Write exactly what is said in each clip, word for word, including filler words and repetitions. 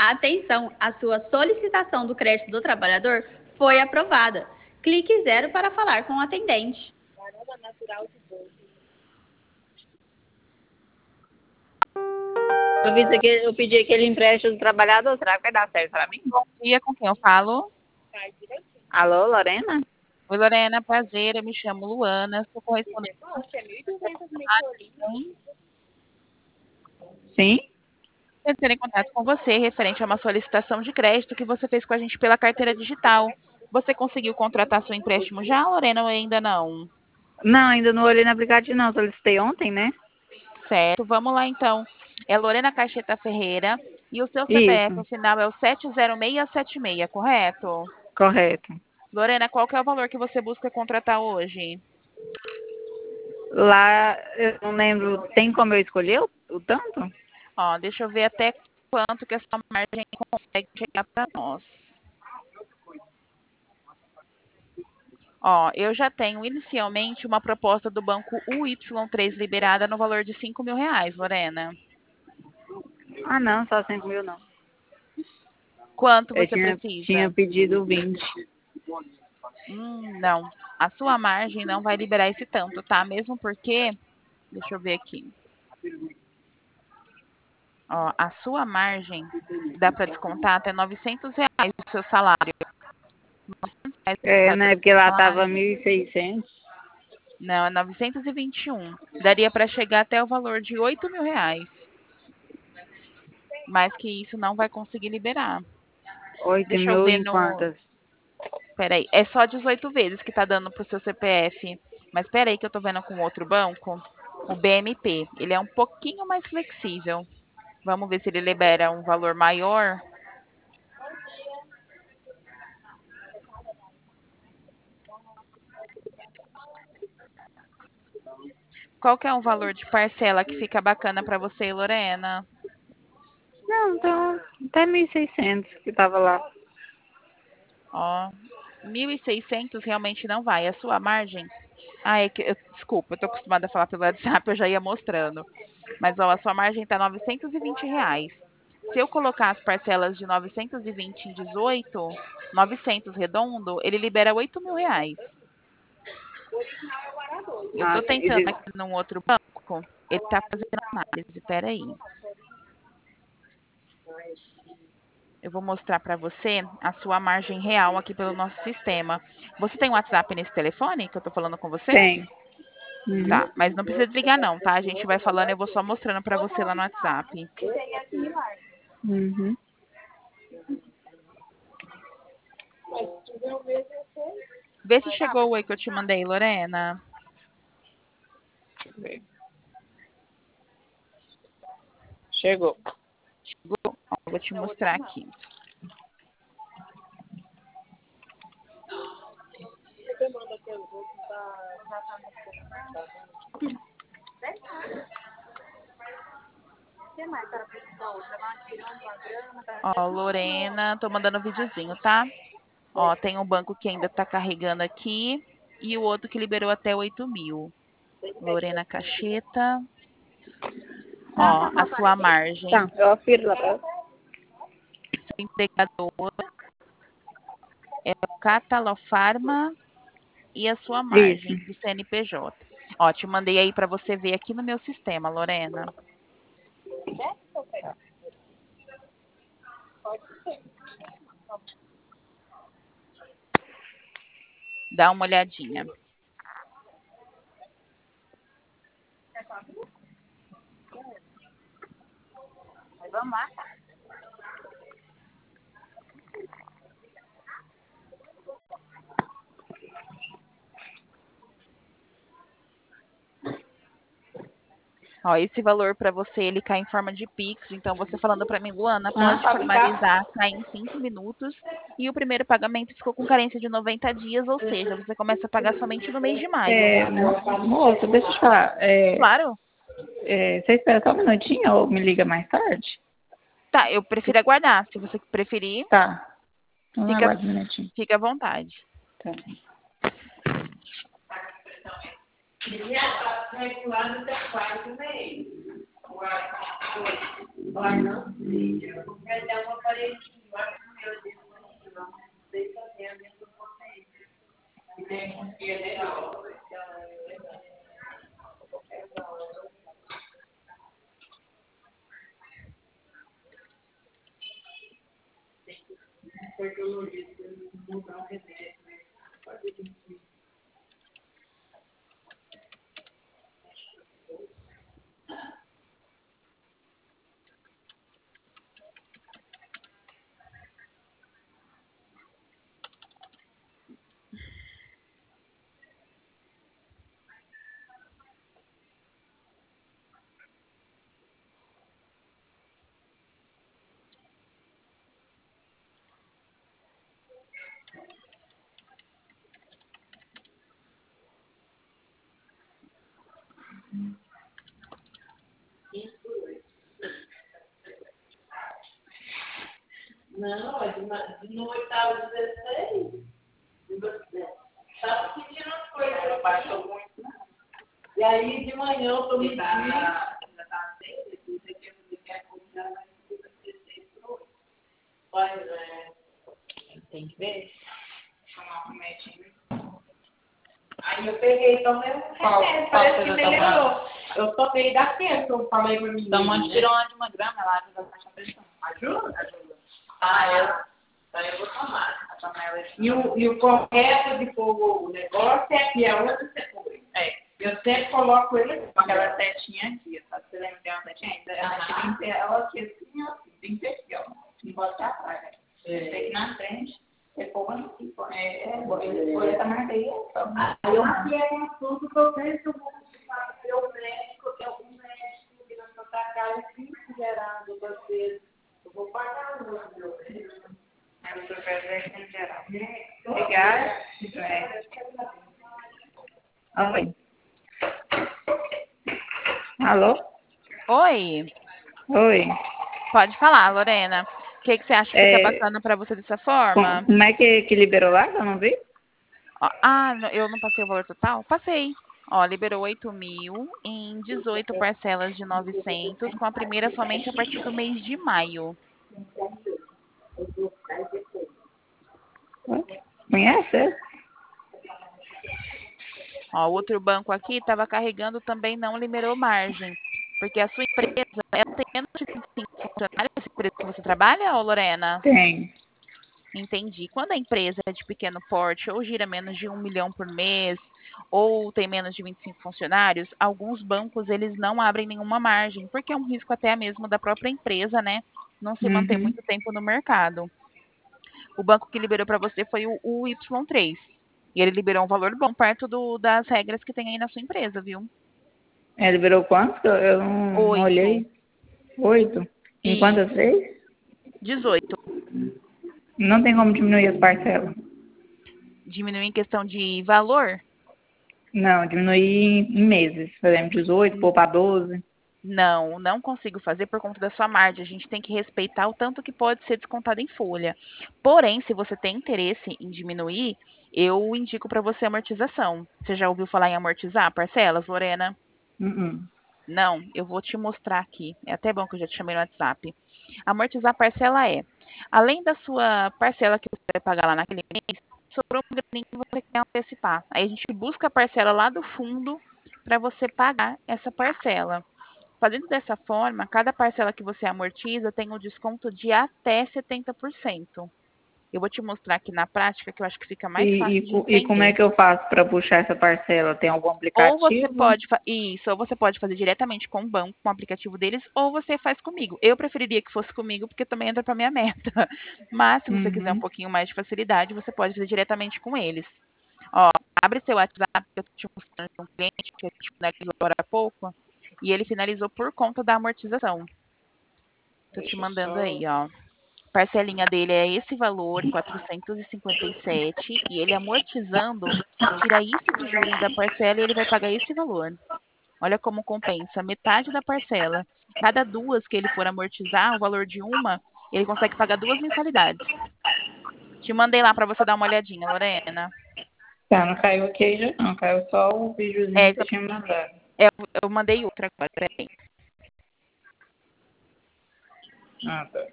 Atenção, a sua solicitação do crédito do trabalhador foi aprovada. Clique zero para falar com o atendente. Eu, fiz aquele, eu pedi aquele empréstimo do trabalhador, será que vai dar certo para mim? Bom dia, com quem eu falo? Alô, Lorena? Oi, Lorena, prazer, eu me chamo Luana, sou correspondente. Sim? Entrar em contato com você referente a uma solicitação de crédito que você fez com a gente pela carteira digital. Você conseguiu contratar seu empréstimo já, Lorena, ou ainda não? Não, ainda não olhei no aplicativo não, solicitei ontem, né? Certo, vamos lá então. É Lorena Cacheta Ferreira e o seu C P F, Isso, o final é o sete zero seis sete seis, correto? correto. Lorena, qual que é o valor que você busca contratar hoje? Lá, eu não lembro, tem como eu escolher o, o tanto? Ó, deixa eu ver até quanto que essa margem consegue chegar para nós. Ó, eu já tenho inicialmente uma proposta do banco U Y três liberada no valor de cinco mil reais, Lorena. Ah, não, só cinco mil não. Quanto Eu você tinha, tinha precisa? pedido vinte. Hum, não. A sua margem não vai liberar esse tanto, tá? Mesmo porque, deixa eu ver aqui. Ó, a sua margem dá para descontar até novecentos reais do seu salário. novecentos reais É, descontado né, do porque seu lá tava salário. mil e seiscentos. Não, é novecentos e vinte e um. Daria para chegar até o valor de oito mil reais. Mais que isso não vai conseguir liberar. Oito Deixa eu mil ver em no. quantas? Peraí, é só dezoito vezes que tá dando pro seu C P F. Mas peraí que eu tô vendo com outro banco. O B M P. Ele é um pouquinho mais flexível. Vamos ver se ele libera um valor maior. Qual que é o valor de parcela que fica bacana para você, Lorena? Não, então, até mil e seiscentos que tava lá. Ó, mil e seiscentos realmente não vai. A sua margem? Ah, é que, eu- desculpa, eu tô acostumada a falar pelo WhatsApp, eu já ia mostrando. Mas ó, a sua margem tá novecentos e vinte reais. Se eu colocar as parcelas de novecentos e vinte em dezoito, novecentos redondo, ele libera oito mil reais. Eu Ah, tô sim. tentando Ele- aqui num outro banco, ele tá fazendo análise, peraí. Eu vou mostrar para você a sua margem real aqui pelo nosso sistema. Você tem WhatsApp nesse telefone que eu tô falando com você? Tem. Uhum. Tá, mas não precisa desligar não, tá? A gente vai falando, eu vou só mostrando para você lá no WhatsApp. Uhum. Vê se chegou o oi que eu te mandei, Lorena. Deixa eu ver. Chegou. Chegou? Ó, vou te mostrar aqui. Ó, Lorena, tô mandando um videozinho, tá? Ó, tem um banco que ainda tá carregando aqui e o outro que liberou até oito mil. Lorena Cacheta. Ó, a sua margem. Tá, eu afiro lá pra... Seu empregador é o Catalofarma e a sua Isso. margem do C N P J. Ó, te mandei aí para você ver aqui no meu sistema, Lorena. Dá uma olhadinha. Vamos lá. Ó, esse valor para você, ele cai em forma de Pix. Então, você falando para mim, Luana, Ah, pode pode ficar. formalizar, cai em cinco minutos. E o primeiro pagamento ficou com carência de noventa dias, ou seja, você começa a pagar somente no mês de maio. É, moça, deixa eu te falar. É, Claro. é, você espera só um minutinho ou me liga mais tarde? Tá, eu prefiro aguardar. Se você preferir, Tá. Então fica, aguarde um minutinho. fica à vontade. Tá. Não, é de, ma- de no oitavo dezesseis. Estava pedindo as coisas. Ela baixou muito, né? E aí de manhã eu tô me dando. Já tá seis, aqui, daqui a pouco já vai ser dezesseis por oito. Pois é. Tem que ver. Tomar um remedinho. Aí eu peguei, tomei um remédio, parece que melhorou. Eu tomei daquele que eu falei pra mim. Toma antitirona de uma grama, ela ajuda a baixar a pressão. Ajuda? Ajuda. Ah, eu, então eu vou tomar. Vou tomar ela. E o, e o correto de pôr o negócio é aqui, é onde você põe. É. Eu sempre coloco ele Com aquela setinha aqui, sabe? Você lembra que tem uma setinha ainda? Ela tem que ter ela aqui assim, assim. Tem que ter aqui, ó. Não pode ter atrás, né? Tem que ir na frente. Você põe aqui, pô. É, é, foi essa marca aí. Aí eu marquei um assunto que eu tenho que eu vou falar com o médico, que é um médico que na sua casa é cinco gerado vocês. Eu vou pagar o meu médico. Aí o seu pé em geral. Obrigada. É. Oi. Alô? Oi, Oi. pode falar, Lorena. O que, que você acha que É, fica bacana para você dessa forma? Como é que, que liberou lá? Que eu não vi? Ó, ah, no- eu não passei o valor total? Passei. Ó, liberou oito mil em dezoito parcelas de novecentos, com a primeira somente a partir do mês de maio. Conhece? Ó, o outro banco aqui estava carregando, também não liberou margem. Porque a sua empresa, ela tem menos de vinte e cinco funcionários, essa empresa que você trabalha, ô Lorena? Tem. Entendi. Quando a empresa é de pequeno porte ou gira menos de um milhão por mês, ou tem menos de vinte e cinco funcionários, alguns bancos eles não abrem nenhuma margem, porque é um risco até mesmo da própria empresa, né? Não se manter Uhum. muito tempo no mercado. O banco que liberou para você foi o, o Y três. E ele liberou um valor bom, perto do- das regras que tem aí na sua empresa, viu? É, liberou quanto? Eu eu não, não Oito. olhei. Oito? Em quantas Isso. vezes? Dezoito. Não tem como diminuir as parcelas. Diminuir em questão de valor? Não, diminuir em, em meses. Por exemplo, dezoito, pôr para doze. Não, não consigo fazer por conta da sua margem. A gente tem que respeitar o tanto que pode ser descontado em folha. Porém, se você tem interesse em diminuir, eu indico para você amortização. Você já ouviu falar em amortizar parcelas, Lorena? Uhum. Não, eu vou te mostrar aqui. É até bom que eu já te chamei no WhatsApp. Amortizar parcela é, além da sua parcela que você vai pagar lá naquele mês, sobrou um graninho que você quer antecipar. Aí a gente busca a parcela lá do fundo para você pagar essa parcela. Fazendo dessa forma, cada parcela que você amortiza tem um desconto de até setenta por cento. Eu vou te mostrar aqui na prática, que eu acho que fica mais E, fácil e, de co- e como é entender. que eu faço para puxar essa parcela? Tem algum Ou você aplicativo? pode, fa- isso, ou você pode fazer diretamente com o banco, com o aplicativo deles, ou você faz comigo. Eu preferiria que fosse comigo, porque também entra para minha meta. Mas se você quiser um Uhum. pouquinho mais de facilidade, você pode fazer diretamente com eles. Ó, abre seu WhatsApp, que eu tô te mostrando de um cliente que a gente finalizou agora há pouco, e ele finalizou por conta da amortização. Tô te Deixa eu mandando só. aí, ó. Parcelinha dele é esse valor, quatrocentos e cinquenta e sete, e ele amortizando, tira isso de juros da parcela e ele vai pagar esse valor. Olha como compensa, metade da parcela. Cada duas que ele for amortizar, o valor de uma, ele consegue pagar duas mensalidades. Te mandei lá para você dar uma olhadinha, Lorena. Tá, não caiu aqui ainda não. Caiu só o videozinho É, que você tinha mandado. eu, eu mandei outra agora, peraí. Ah, tá.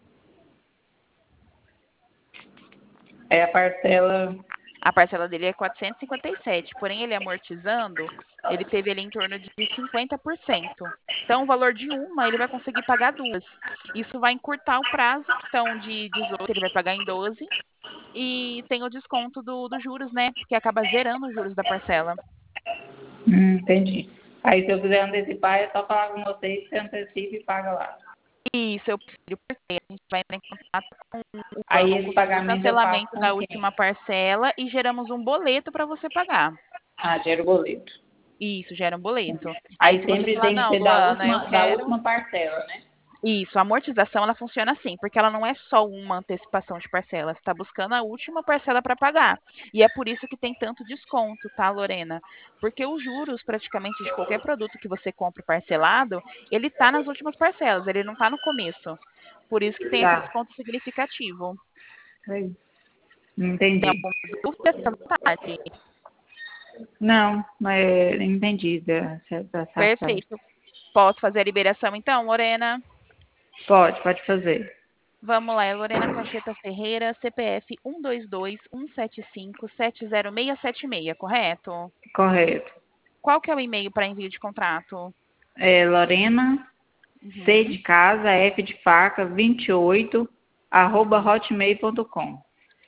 É a parcela... A parcela dele é quatrocentos e cinquenta e sete, porém ele amortizando, ele teve ali em torno de cinquenta por cento. Então, o valor de uma, ele vai conseguir pagar duas. Isso vai encurtar o prazo, então de dezoito ele vai pagar em doze. E tem o desconto do, dos juros, né? Porque acaba zerando os juros da parcela. Hum, entendi. Aí se eu quiser antecipar, é só falar com vocês que você antecipa e paga lá. Isso, eu prefiro porque a gente vai entrar em contato com o Aí banco esse do pagamento eu faço cancelamento com da quem? última parcela e geramos um boleto para você pagar. Ah, gera o boleto. Isso, gera um boleto. Aí Aí se você sempre falar, tem que não, ser da Luana, eu última, da quero... última parcela, né? Isso, a amortização ela funciona assim, porque ela não é só uma antecipação de parcela, você está buscando a última parcela para pagar. E é por isso que tem tanto desconto, tá, Lorena? Porque os juros, praticamente, de qualquer produto que você compra parcelado, ele tá nas últimas parcelas, ele não tá no começo. Por isso que tem esse Tá. desconto significativo. Aí. Tem Entendi. alguma dúvida? Fica à vontade. Não, mas entendi dessa, dessa parte. Perfeito. Posso fazer a liberação então, Lorena? Pode, pode fazer. Vamos lá, é Lorena Cacheta Ferreira, C P F um dois dois, um sete cinco, sete zero seis sete seis, correto? Correto. Qual que é o e-mail para envio de contrato? É Lorena, C Uhum. de casa, F de faca, vinte e oito, arroba hotmail ponto com.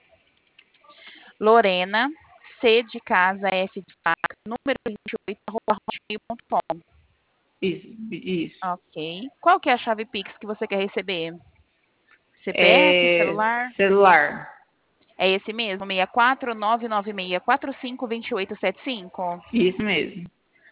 Lorena, C de casa, F de faca, número vinte e oito, arroba hotmail ponto com. Isso, isso. Ok. Qual que é a chave Pix que você quer receber? C P F, É celular? celular. É esse mesmo, seis quatro nove nove seis quatro cinco dois oito sete cinco? Isso mesmo.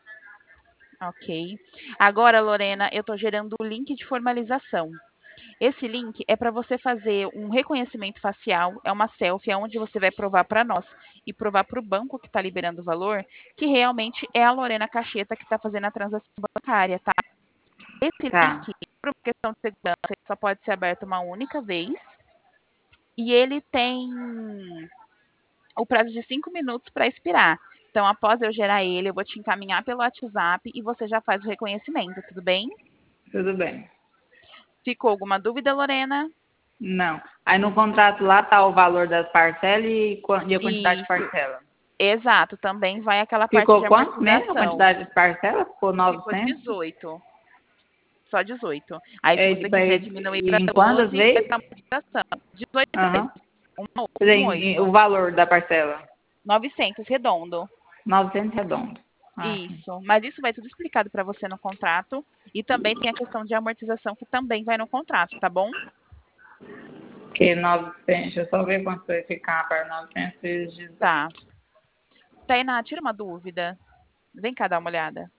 Ok. Agora, Lorena, eu estou gerando o link de formalização. Esse link é para você fazer um reconhecimento facial, é uma selfie, é onde você vai provar para nós e provar para o banco que está liberando o valor que realmente é a Lorena Cacheta que está fazendo a transação bancária, tá? Esse Tá. link, por uma questão de segurança, ele só pode ser aberto uma única vez e ele tem o prazo de cinco minutos para expirar. Então, após eu gerar ele, eu vou te encaminhar pelo WhatsApp e você já faz o reconhecimento, tudo bem? Tudo bem. Ficou alguma dúvida, Lorena? Não. Aí no contrato lá tá o valor das parcelas e qua- e a quantidade de Isso, parcela. exato. Também vai aquela parte Ficou de quanto mesmo a amortização. quantidade de parcela? Ficou Ficou novecentos? dezoito. Só dezoito. Aí, se É, você tipo, quiser é, diminuir para em quantas doze, vezes? essa amortização. dezoito Aham. vezes. Um, Quer dizer, um em- em- o oito. valor da parcela. novecentos, redondo. novecentos redondo. Ah, sim. Isso. Mas isso vai tudo explicado para você no contrato. E também tem a questão de amortização que também vai no contrato, tá bom? Porque novecentos, deixa eu só ver quanto vai ficar para novecentos vezes dezoito. Tá. Tainá, tira uma dúvida. Vem cá dar uma olhada.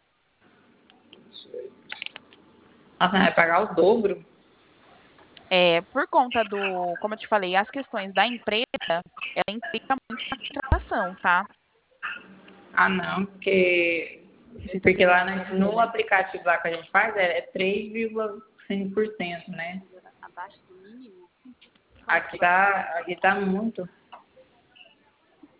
Nossa, vai pagar o dobro? É, por conta do, como eu te falei, as questões da empresa, ela implica muito na contratação, tá? Ah, não, porque, porque lá no, no aplicativo lá que a gente faz é, é três vírgula cinco por cento, né? Abaixo do mínimo. Aqui tá, aqui tá muito.